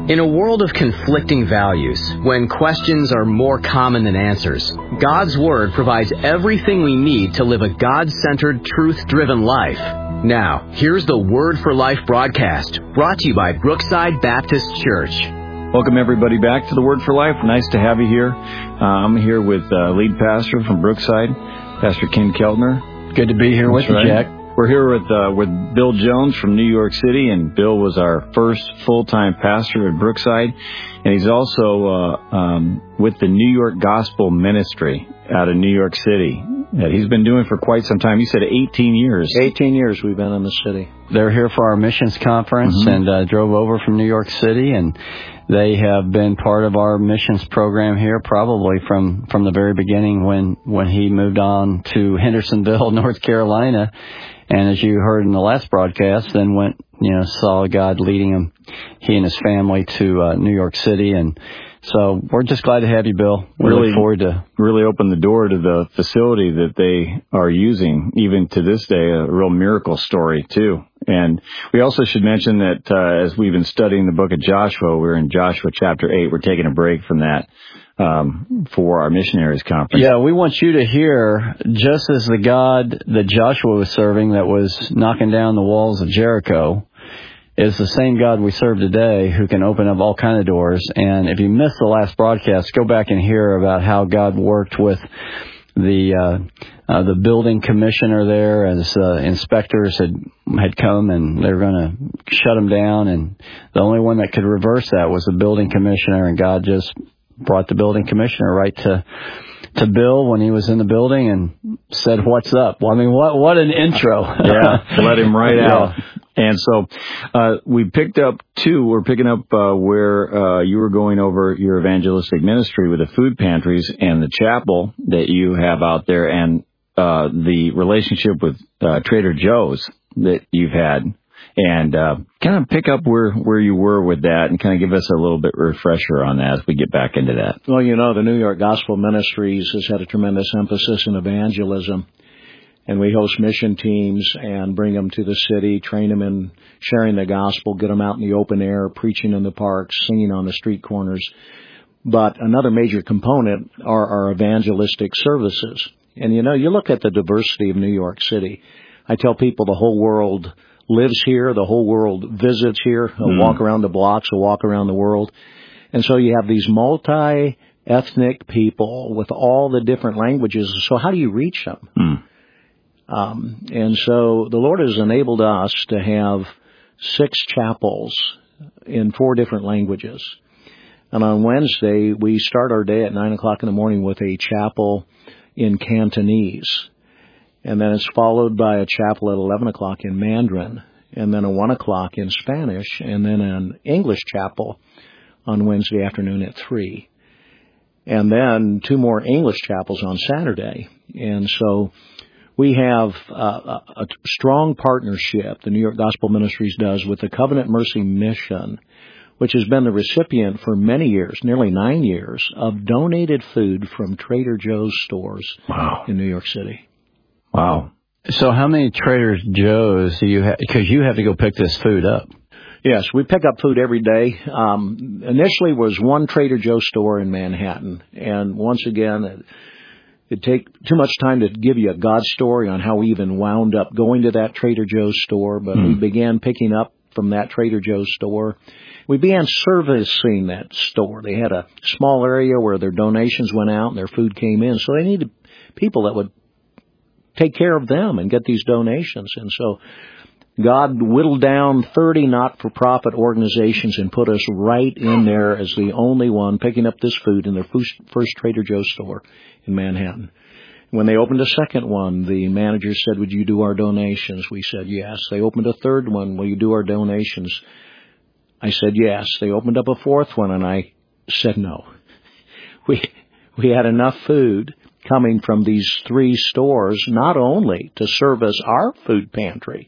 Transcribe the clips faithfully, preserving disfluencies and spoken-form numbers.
In a world of conflicting values, when questions are more common than answers, God's Word provides everything we need to live a God-centered, truth-driven life. Now, here's the Word for Life broadcast, brought to you by Brookside Baptist Church. Welcome, everybody, back to the Word for Life. Nice to have you here. Uh, I'm here with uh, lead pastor from Brookside, Pastor Ken Keltner. Good to be here That's with right. you, Jack. We're here with uh, with Bill Jones from New York City, and Bill was our first full-time pastor at Brookside, and he's also uh, um, with the New York Gospel Ministry out of New York City that he's been doing for quite some time. You said eighteen years. eighteen years we've been in the city. They're here for our missions conference mm-hmm. and uh, drove over from New York City, and they have been part of our missions program here probably from, from the very beginning when, when he moved on to Hendersonville, North Carolina. And as you heard in the last broadcast, then went, you know, saw God leading him, he and his family, to uh, New York City. And so we're just glad to have you, Bill. We really look forward to really opened the door to the facility that they are using, even to this day, a real miracle story, too. And we also should mention that uh, as we've been studying the book of Joshua, we're in Joshua chapter eight. We're taking a break from that um, for our missionaries conference. Yeah, we want you to hear, just as the God that Joshua was serving that was knocking down the walls of Jericho is the same God we serve today, who can open up all kind of doors. And if you missed the last broadcast, go back and hear about how God worked with the uh, uh, the building commissioner there, as uh, inspectors had had come and they were going to shut them down, and the only one that could reverse that was the building commissioner, and God just brought the building commissioner right to to Bill when he was in the building and said, "What's up?" Well, I mean, what what an intro! Yeah, let him right yeah. out. And so uh we picked up, too, we're picking up uh where uh you were going over your evangelistic ministry with the food pantries and the chapel that you have out there, and uh the relationship with uh Trader Joe's that you've had. And uh kind of pick up where, where you were with that and kind of give us a little bit refresher on that as we get back into that. Well, you know, the New York Gospel Ministries has had a tremendous emphasis in evangelism. And we host mission teams and bring them to the city, train them in sharing the gospel, get them out in the open air, preaching in the parks, singing on the street corners. But another major component are our evangelistic services. And, you know, you look at the diversity of New York City. I tell people the whole world lives here. The whole world visits here. They'll mm. walk around the blocks, they'll walk around the world. And so you have these multi-ethnic people with all the different languages. So how do you reach them? Mm. Um, and so the Lord has enabled us to have six chapels in four different languages. And on Wednesday, we start our day at nine o'clock in the morning with a chapel in Cantonese. And then it's followed by a chapel at eleven o'clock in Mandarin, and then a one o'clock in Spanish, and then an English chapel on Wednesday afternoon at three. And then two more English chapels on Saturday. And so we have uh, a strong partnership, the New York Gospel Ministries does, with the Covenant Mercy Mission, which has been the recipient for many years, nearly nine years, of donated food from Trader Joe's stores wow. in New York City. Wow. So how many Trader Joe's do you have? Because you have to go pick this food up. Yes, we pick up food every day. Um, initially was one Trader Joe store in Manhattan. And once again, it, it'd take too much time to give you a God story on how we even wound up going to that Trader Joe's store. But mm. we began picking up from that Trader Joe's store. We began servicing that store. They had a small area where their donations went out and their food came in. So they needed people that would take care of them and get these donations. And so God whittled down thirty not-for-profit organizations and put us right in there as the only one picking up this food in their first Trader Joe's store in Manhattan. When they opened a second one, the manager said, "Would you do our donations?" We said yes. They opened a third one. "Will you do our donations?" I said yes. They opened up a fourth one, and I said no. We we had enough food coming from these three stores, not only to service our food pantry,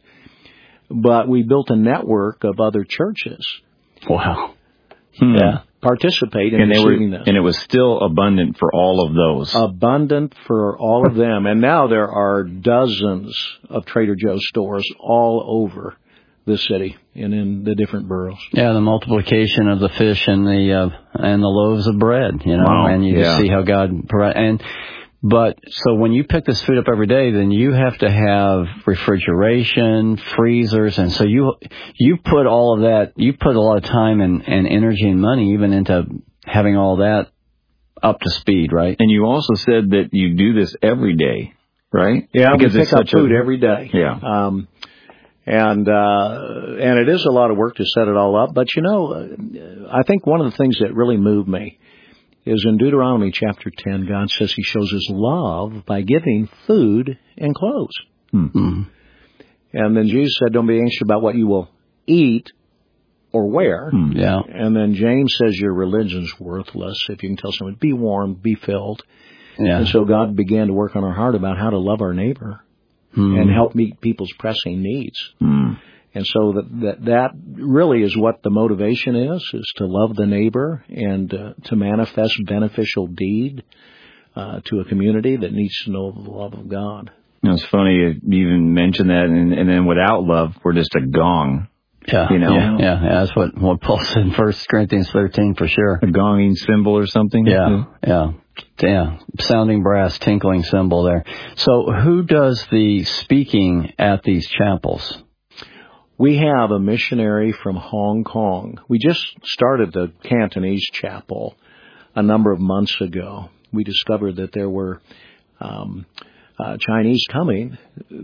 but we built a network of other churches. Wow. Hmm. Yeah. Participate in and receiving were, this. And it was still abundant for all of those. Abundant for all of them. And now there are dozens of Trader Joe's stores all over the city and in the different boroughs. Yeah, the multiplication of the fish and the uh, and the loaves of bread, you know, wow. and you yeah. just see how God provides. And but so when you pick this food up every day, then you have to have refrigeration, freezers, and so you you put all of that. You put a lot of time and, and energy and money even into having all that up to speed, right? And you also said that you do this every day, right? Yeah, because we it's pick up such food a, every day. Yeah. Um, and uh, and it is a lot of work to set it all up. But, you know, I think one of the things that really moved me is in Deuteronomy chapter ten, God says he shows his love by giving food and clothes. Mm-hmm. And then Jesus said, don't be anxious about what you will eat or wear. Mm, yeah. And then James says your religion's worthless. If you can tell someone, be warm, be filled. Yeah. And so God began to work on our heart about how to love our neighbor mm. and help meet people's pressing needs. Mm. And so that, that that really is what the motivation is, is to love the neighbor and uh, to manifest beneficial deed uh, to a community that needs to know the love of God. You know, it's funny you even mentioned that, and, and then without love, we're just a gong. Yeah, you know? yeah, yeah, yeah. That's what, what Paul said in First Corinthians thirteen for sure. A gonging cymbal or something? Yeah, yeah, yeah. Sounding brass, tinkling cymbal there. So who does the speaking at these chapels? We have a missionary from Hong Kong. We just started the Cantonese chapel a number of months ago. We discovered that there were um, uh, Chinese coming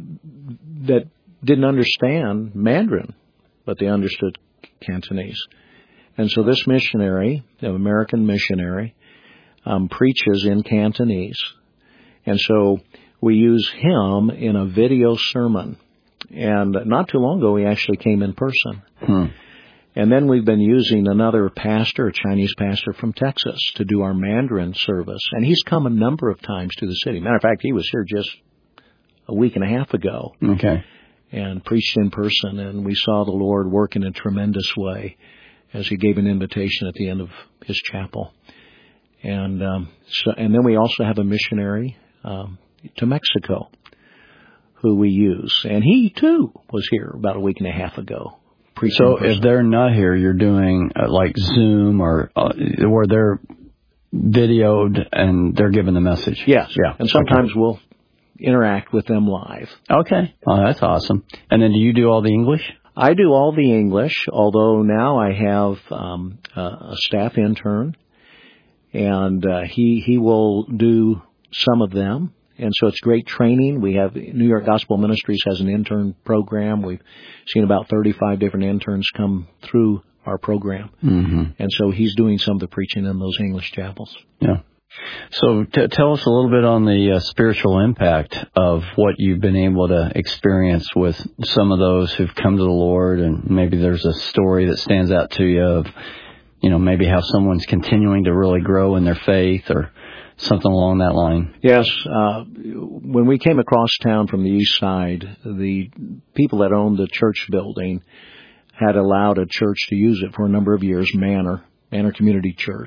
that didn't understand Mandarin, but they understood Cantonese. And so this missionary, an American missionary, um, preaches in Cantonese. And so we use him in a video sermon. And not too long ago, he actually came in person. Hmm. And then we've been using another pastor, a Chinese pastor from Texas, to do our Mandarin service. And he's come a number of times to the city. Matter of fact, he was here just a week and a half ago. Okay. And preached in person. And we saw the Lord work in a tremendous way as he gave an invitation at the end of his chapel. And um, so, and then we also have a missionary um, to Mexico who we use. And he, too, was here about a week and a half ago. So if they're not here, you're doing uh, like Zoom or uh, where they're videoed and they're given the message? Yes. Yeah. And sometimes okay. we'll interact with them live. Okay. Oh, that's awesome. And then do you do all the English? I do all the English, although now I have um, a staff intern, and uh, he he will do some of them. And so it's great training. We have New York Gospel Ministries has an intern program. We've seen about thirty-five different interns come through our program. Mm-hmm. And so he's doing some of the preaching in those English chapels. Yeah. So t- tell us a little bit on the uh, spiritual impact of what you've been able to experience with some of those who've come to the Lord, and maybe there's a story that stands out to you of, you know, maybe how someone's continuing to really grow in their faith or something along that line. Yes. Uh, when we came across town from the east side, the people that owned the church building had allowed a church to use it for a number of years, Manor, Manor Community Church.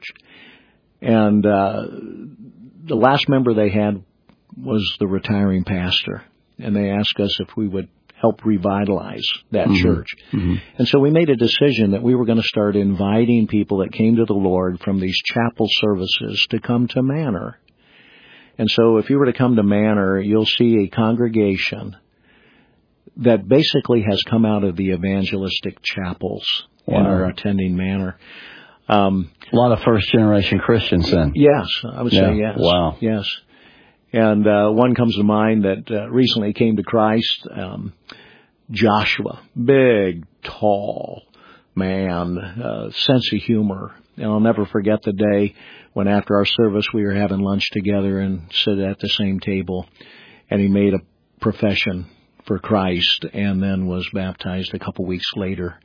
And uh, the last member they had was the retiring pastor. And they asked us if we would help revitalize that mm-hmm. church. Mm-hmm. And so we made a decision that we were going to start inviting people that came to the Lord from these chapel services to come to Manor. And so if you were to come to Manor, you'll see a congregation that basically has come out of the evangelistic chapels wow. and are attending Manor. Um, a lot of first-generation Christians then. Yes, I would yeah. say yes. Wow. Yes. And uh, one comes to mind that uh, recently came to Christ, um, Joshua, big, tall man, uh, sense of humor. And I'll never forget the day when after our service we were having lunch together and sat at the same table, and he made a profession for Christ and then was baptized a couple weeks later.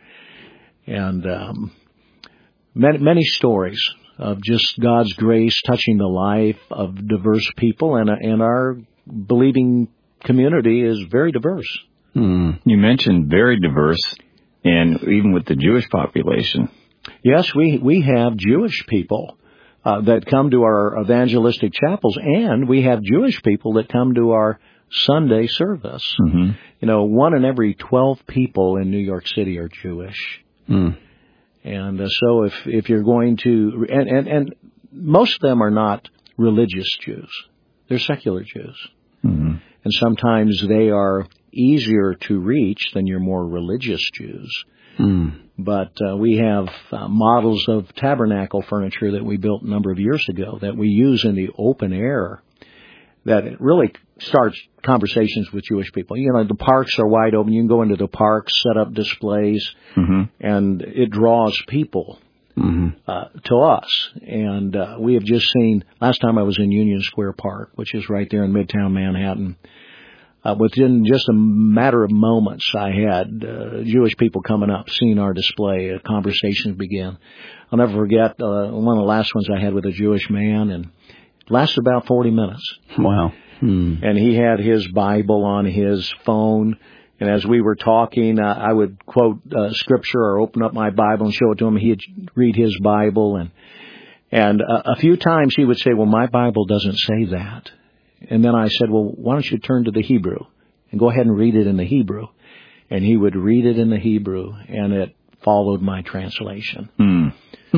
And um, many, many stories of just God's grace touching the life of diverse people, and and our believing community is very diverse. Hmm. You mentioned very diverse, and even with the Jewish population. Yes, we, we have Jewish people uh, that come to our evangelistic chapels, and we have Jewish people that come to our Sunday service. Mm-hmm. You know, one in every twelve people in New York City are Jewish. Mm. And uh, so if, if you're going to, and, and, and most of them are not religious Jews. They're secular Jews. Mm-hmm. And sometimes they are easier to reach than your more religious Jews. Mm. But uh, we have uh, models of tabernacle furniture that we built a number of years ago that we use in the open air that it really starts conversations with Jewish people. You know, the parks are wide open. You can go into the parks, set up displays, Mm-hmm. and it draws people Mm-hmm. uh, to us. And uh, we have just seen, last time I was in Union Square Park, which is right there in Midtown Manhattan, uh, within just a matter of moments, I had uh, Jewish people coming up, seeing our display, a conversation began. I'll never forget uh, one of the last ones I had with a Jewish man, and it lasted about forty minutes. Wow. Mm. And he had his Bible on his phone. And as we were talking, uh, I would quote uh, scripture or open up my Bible and show it to him. He'd read his Bible. And and uh, a few times he would say, well, my Bible doesn't say that. And then I said, well, why don't you turn to the Hebrew and go ahead and read it in the Hebrew. And he would read it in the Hebrew, and it followed my translation. Mm.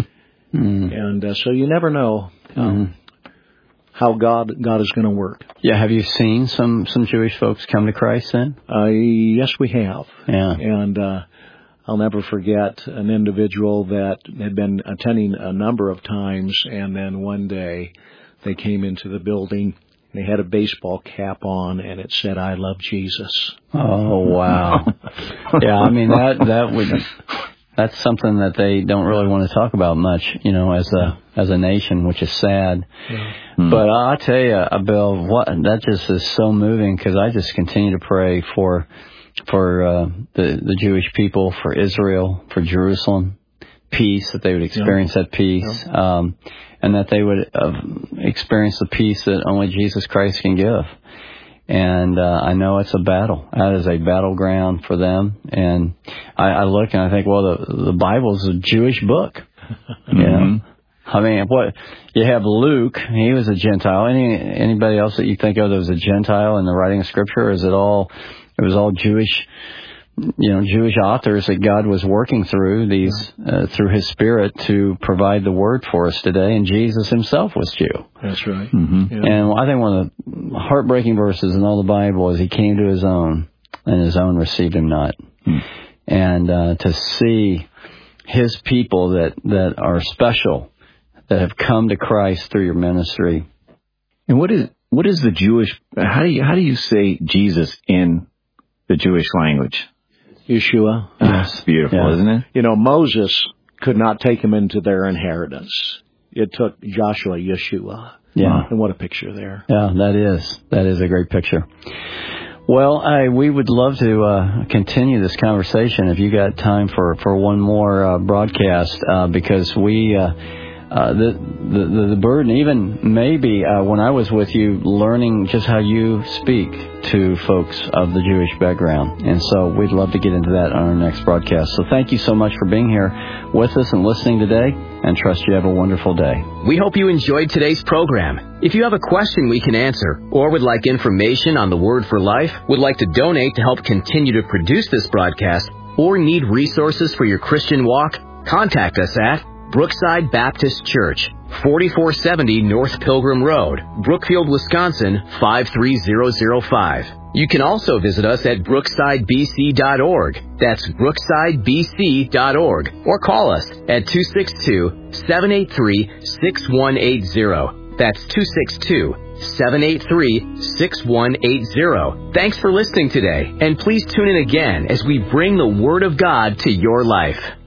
Mm. And uh, so you never know um, Mm. how God God is going to work. Yeah, have you seen some, some Jewish folks come to Christ then? Uh, yes, we have. Yeah. And uh, I'll never forget an individual that had been attending a number of times, and then one day they came into the building. They had a baseball cap on, and it said, I love Jesus. Oh, wow. Yeah, I mean, that that would... That's something that they don't really want to talk about much, you know, as a as a nation, which is sad. Yeah. Mm. But I'll tell you, uh, Bill, what that just is so moving, because I just continue to pray for for uh, the the Jewish people, for Israel, for Jerusalem, peace, that they would experience yeah. that peace, yeah. um, and that they would uh, experience the peace that only Jesus Christ can give. And uh, I know it's a battle. That is a battleground for them. And I, I look and I think, well, the the Bible's a Jewish book. You know? Mm-hmm. I mean, what you have Luke, he was a Gentile. Any anybody else that you think of that was a Gentile in the writing of Scripture? Or is it all? It was all Jewish. You know, Jewish authors that God was working through these uh, through His Spirit to provide the Word for us today, and Jesus Himself was Jew. That's right. Mm-hmm. Yeah. And I think one of the heartbreaking verses in all the Bible is He came to His own, and His own received Him not. Mm. And uh, to see His people that that are special, that have come to Christ through your ministry. And what is what is the Jewish? How do you how do you say Jesus in the Jewish language? Yeshua. That's beautiful, yeah. Isn't it? You know, Moses could not take him into their inheritance. It took Joshua, Yeshua. Yeah. And what a picture there. Yeah, that is. That is a great picture. Well, I, we would love to uh, continue this conversation if you got time for, for one more uh, broadcast, uh, because we... Uh, Uh, the, the the burden, even maybe uh, when I was with you, learning just how you speak to folks of the Jewish background. And so we'd love to get into that on our next broadcast. So thank you so much for being here with us and listening today, and trust you have a wonderful day. We hope you enjoyed today's program. If you have a question we can answer, or would like information on the Word for Life, would like to donate to help continue to produce this broadcast, or need resources for your Christian walk, contact us at Brookside Baptist Church, forty-four seventy North Pilgrim Road, Brookfield, Wisconsin, five three zero zero five. You can also visit us at brookside b c dot org. That's brookside b c dot org. Or call us at two six two, seven eight three, six one eight zero. That's two six two, seven eight three, six one eight zero. Thanks for listening today, and please tune in again as we bring the Word of God to your life.